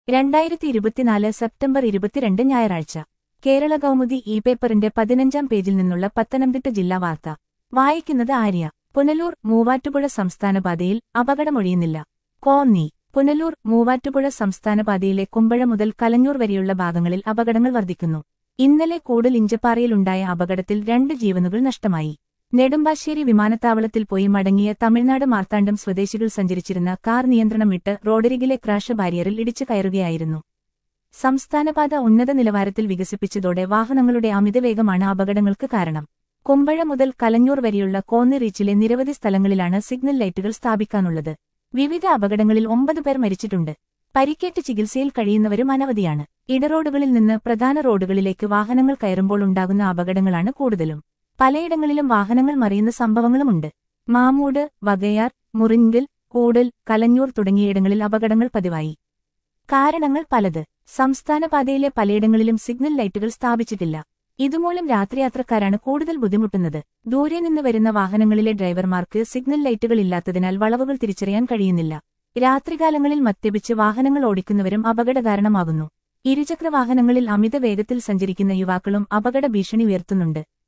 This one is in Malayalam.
2024 സെപ്റ്റംബർ 22 ഞായറാഴ്ച കേരള കൗമുദി ഇ പേപ്പറിന്റെ 15-ാം പേജിൽ നിന്നുള്ള പത്തനംതിട്ട ജില്ലാ വാർത്ത വായിക്കുന്നത് ആര്യ. പുനലൂർ മൂവാറ്റുപുഴ സംസ്ഥാനപാതയിൽ അപകടമൊഴിയുന്നില്ല. കോന്നി. പുനലൂർ മൂവാറ്റുപുഴ സംസ്ഥാനപാതയിലെ കുമ്പഴ മുതൽ കലഞ്ഞൂർ വരെയുള്ള ഭാഗങ്ങളിൽ അപകടങ്ങൾ വർദ്ധിക്കുന്നു. ഇന്നലെ കൂടൽ ഇഞ്ചപ്പാറയിലുണ്ടായ അപകടത്തിൽ 2 ജീവനുകൾ നഷ്ടമായി. നെടുമ്പാശ്ശേരി വിമാനത്താവളത്തിൽ പോയി മടങ്ങിയ തമിഴ്നാട് മാർത്താണ്ഡം സ്വദേശികൾ സഞ്ചരിച്ചിരുന്ന കാർ നിയന്ത്രണം വിട്ട് റോഡരികിലെ ക്രാഷ് ബാരിയറിൽ ഇടിച്ചു കയറുകയായിരുന്നു. സംസ്ഥാനപാത ഉന്നത നിലവാരത്തിൽ വികസിപ്പിച്ചതോടെ വാഹനങ്ങളുടെ അമിതവേഗമാണ് അപകടങ്ങൾക്ക് കാരണം. കുമ്പഴ മുതൽ കലഞ്ഞൂർ വരെയുള്ള കോന്നി റീച്ചിലെ നിരവധി സ്ഥലങ്ങളിലാണ് സിഗ്നൽ ലൈറ്റുകൾ സ്ഥാപിക്കാനുള്ളത്. വിവിധ അപകടങ്ങളിൽ 9 പേർ മരിച്ചിട്ടുണ്ട്. പരിക്കേറ്റ് ചികിത്സയിൽ കഴിയുന്നവരും അനവധിയാണ്. ഇടറോഡുകളിൽ നിന്ന് പ്രധാന റോഡുകളിലേക്ക് വാഹനങ്ങൾ കയറുമ്പോൾ ഉണ്ടാകുന്ന അപകടങ്ങളാണ് കൂടുതലും. പലയിടങ്ങളിലും വാഹനങ്ങൾ മറിയുന്ന സംഭവങ്ങളുമുണ്ട്. മാമൂട്, വകയാർ, മുറിങ്കൽ, കൂടൽ, കലഞ്ഞൂർ തുടങ്ങിയയിടങ്ങളിൽ അപകടങ്ങൾ പതിവായി. കാരണങ്ങൾ പലത്. സംസ്ഥാനപാതയിലെ പലയിടങ്ങളിലും സിഗ്നൽ ലൈറ്റുകൾ സ്ഥാപിച്ചിട്ടില്ല. ഇതുമൂലം രാത്രിയാത്രക്കാരാണ് കൂടുതൽ ബുദ്ധിമുട്ടുന്നത്. ദൂരെ നിന്ന് വരുന്ന വാഹനങ്ങളിലെ ഡ്രൈവർമാർക്ക് സിഗ്നൽ ലൈറ്റുകൾ ഇല്ലാത്തതിനാൽ വളവുകൾ തിരിച്ചറിയാൻ കഴിയുന്നില്ല. രാത്രികാലങ്ങളിൽ മദ്യപിച്ച് വാഹനങ്ങൾ ഓടിക്കുന്നവരും അപകടകാരണമാകുന്നു. ഇരുചക്രവാഹനങ്ങളിൽ അമിത വേഗത്തിൽ സഞ്ചരിക്കുന്ന യുവാക്കളും അപകട ഭീഷണി ഉയർത്തുന്നുണ്ട്.